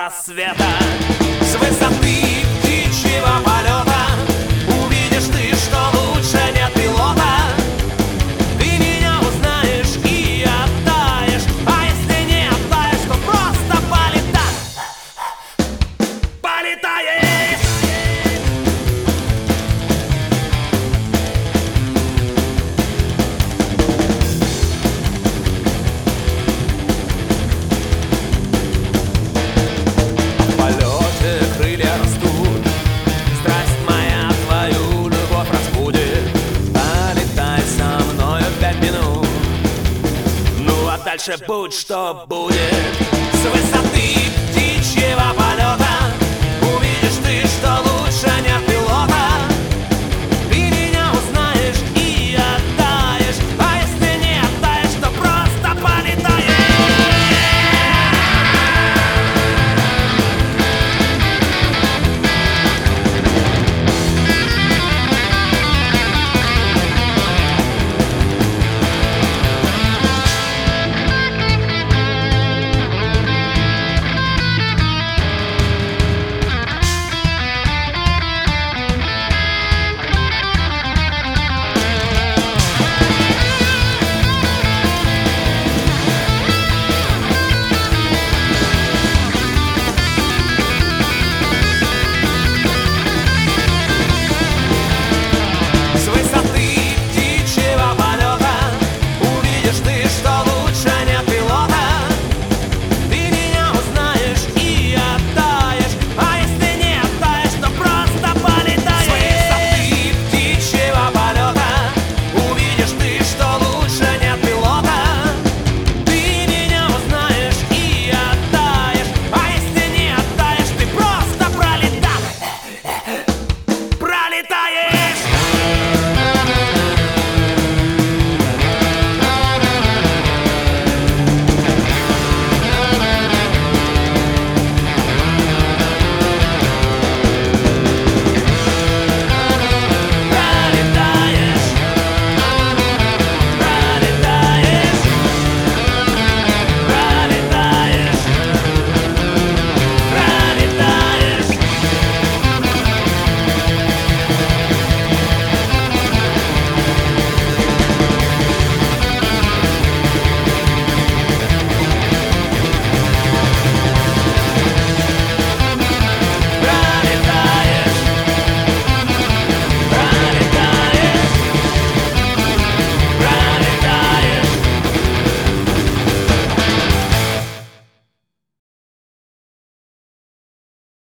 рассвета. С высоты птичьего полета увидишь ты, что лучше нет пилота. Ты меня узнаешь и оттаешь, а если не оттаешь, то просто полетаешь. В полете крылья растут, страсть моя твою любовь разбудит. Полетай со мною 5 минут, ну а дальше будь что будет. С высоты